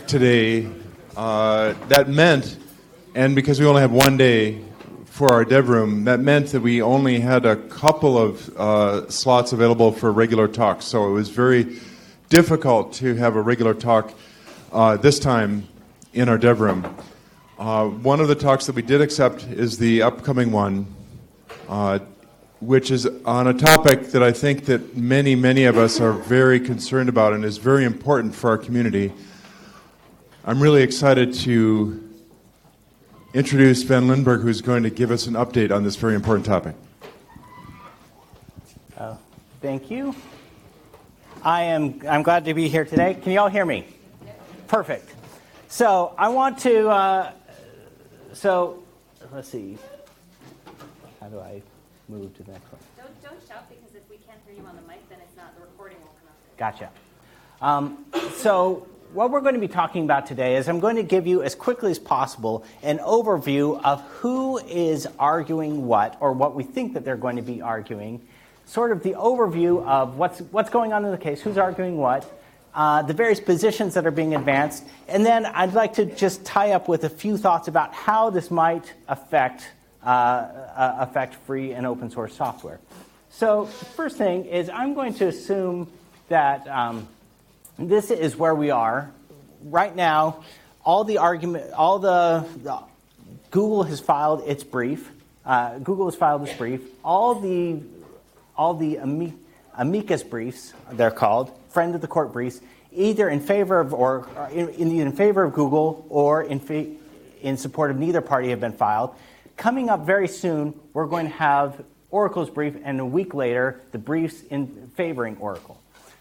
today. That meant, and because we only had one day for our dev room, that meant that we only had a couple of slots available for regular talks. So it was very difficult to have a regular talk this time in our dev room. One of the talks that we did accept is the upcoming one, which is on a topic that I think that many of us are very concerned about and is very important for our community. I'm really excited to introduce Sven Lindberg, who's going to give us an update on this very important topic. Thank you. I'm glad to be here today. Can you all hear me? Perfect. So I want to, let's see. How do I move to the next one? Don't shout, because if we can't hear you on the mic, then it's not, the recording won't come up. Gotcha. So what we're going to be talking about today is I'm going to give you, as quickly as possible, an overview of who is arguing what, or what we think that they're going to be arguing, sort of the overview of what's going on in the case, who's arguing what, the various positions that are being advanced, and then I'd like to just tie up with a few thoughts about how this might affect free and open source software. So the first thing is I'm going to assume that this is where we are right now. Google has filed its brief. All the amicus briefs, they're called, friend of the court briefs, either in favor of or in favor of Google or in support of neither party have been filed. Coming up very soon, we're going to have Oracle's brief, and a week later, the briefs in favoring Oracle.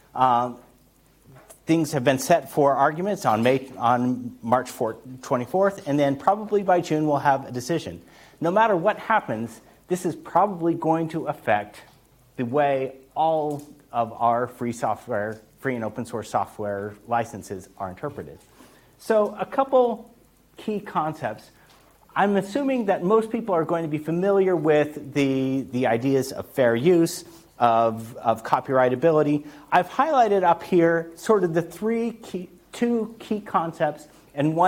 Things have been set for arguments on March 24th, and then probably by June we'll have a decision. No matter what happens, this is probably going to affect the way all of our free and open source software licenses are interpreted. So a couple key concepts. I'm assuming that most people are going to be familiar with the ideas of fair use, of copyrightability. I've highlighted up here sort of the two key concepts and one